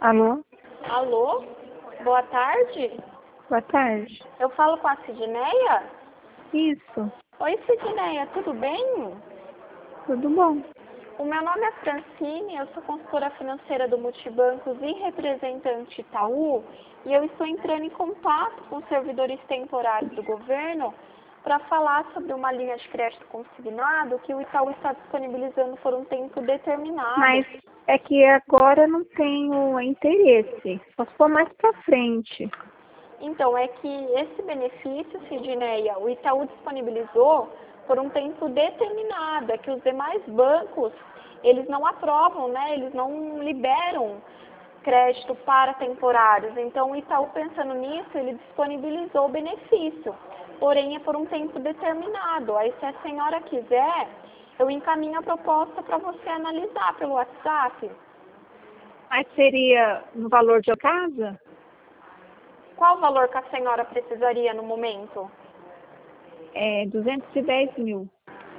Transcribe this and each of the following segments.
Alô? Alô? Boa tarde. Boa tarde. Eu falo com a Sidneia? Isso, Oi, Sidneia, tudo bem? tudo bom. O meu nome é Francine, eu sou consultora financeira do Multibancos e representante Itaú, e eu estou entrando em contato com servidores temporários do governo para falar sobre uma linha de crédito consignado que o Itaú está disponibilizando por um tempo determinado. Mas é que agora eu não tenho interesse. Só se for mais pra frente. Então, é que esse benefício, Sidneia, o Itaú disponibilizou por um tempo determinado, é que os demais bancos, eles não aprovam, né? Eles não liberam crédito para temporários. Então, o Itaú, pensando nisso, ele disponibilizou o benefício, porém é por um tempo determinado. Aí, se a senhora quiser, eu encaminho a proposta para você analisar pelo WhatsApp. Mas seria no valor de casa? Qual o valor que a senhora precisaria no momento? É 210 mil.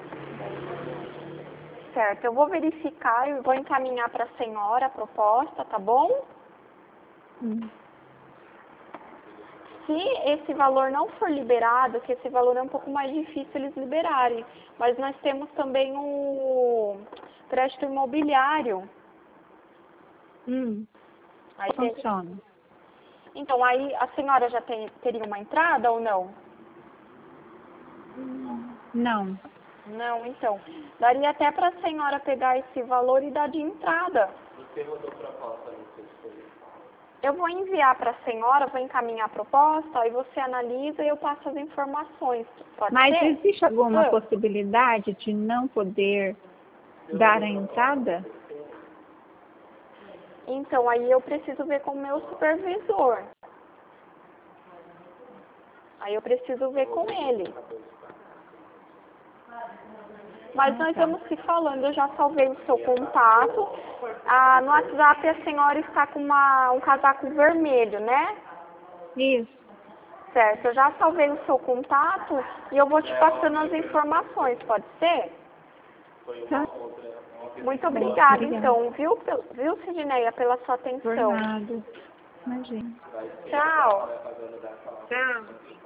Certo, eu vou verificar e vou encaminhar para a senhora a proposta, tá bom? Se esse valor não for liberado, que esse valor é um pouco mais difícil eles liberarem, mas nós temos também o crédito imobiliário. Aí Funciona. Então, aí a senhora já teria uma entrada ou não? Não. Não, então. Daria até para a senhora pegar esse valor e dar de entrada. Eu vou enviar para a senhora, vou encaminhar a proposta, aí você analisa e eu passo as informações. Pode Mas ser? existe alguma possibilidade de não poder dar a entrada? Então, aí eu preciso ver com o meu supervisor. Aí eu preciso ver com ele. Mas nós vamos se falando, eu já salvei o seu contato. No WhatsApp a senhora está com um casaco vermelho, né? Isso. Certo, eu já salvei o seu contato e eu vou te passando as informações, pode ser? Tá? Muito obrigada, Obrigada. então, viu, Sidneia, pela sua Por atenção. nada. Imagina. Tchau. Tchau.